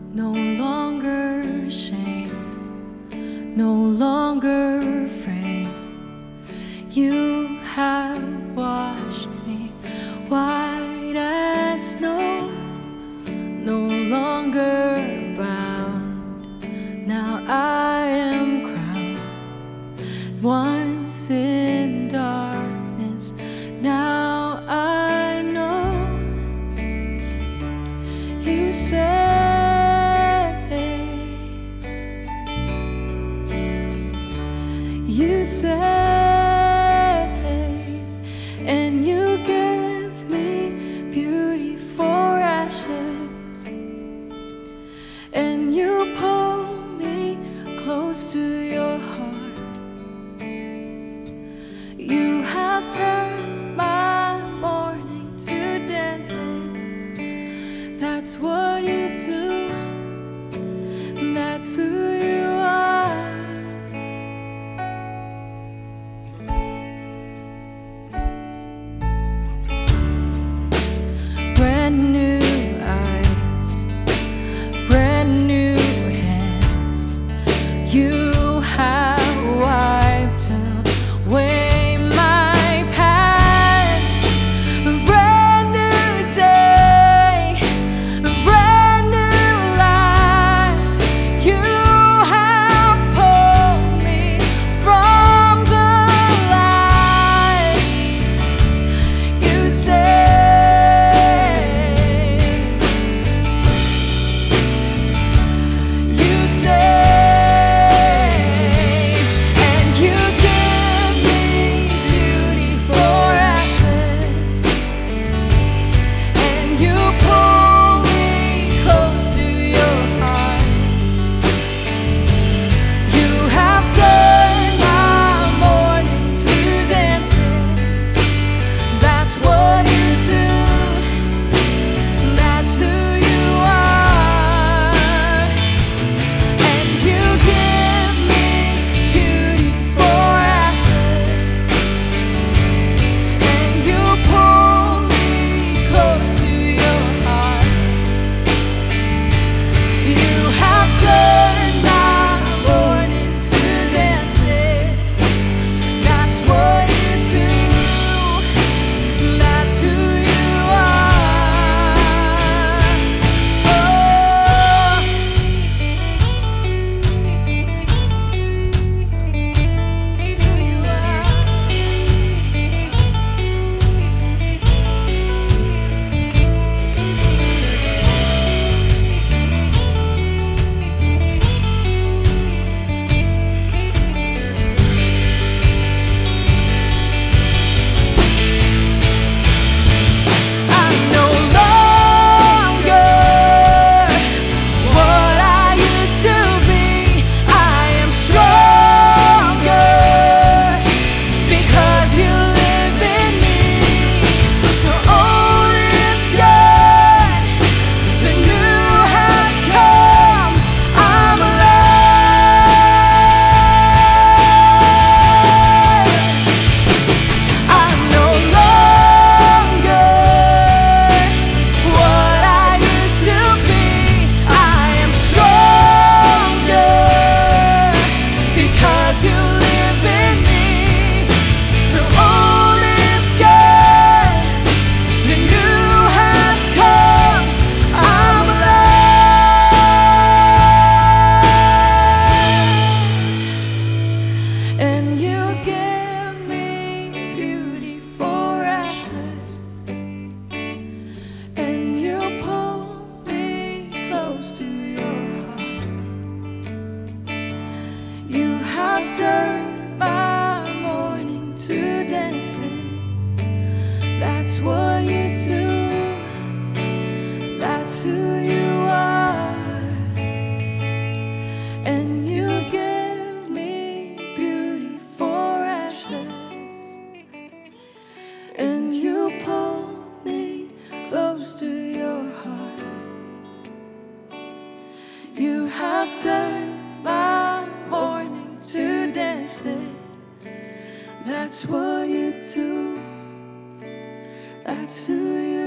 No longer ashamed, no longer afraid. You have washed me white as snow. No longer bound, now I am crowned. Once in darkness, now I know. You say, you say, and you give me beauty for ashes, and you pull me close to your heart. You have turned my mourning to dancing. That's what you do, that's who you are. Brand new eyes, brand new hands. You have wiped away my past. A brand new day, a brand new life. You have pulled me from the lights. You say, turned my mourning to dancing. That's what you do, that's who you are. And you give me beauty for ashes, and you pull me close to your heart. You have turned my mourning to dancing. That's what you do, that's who you are.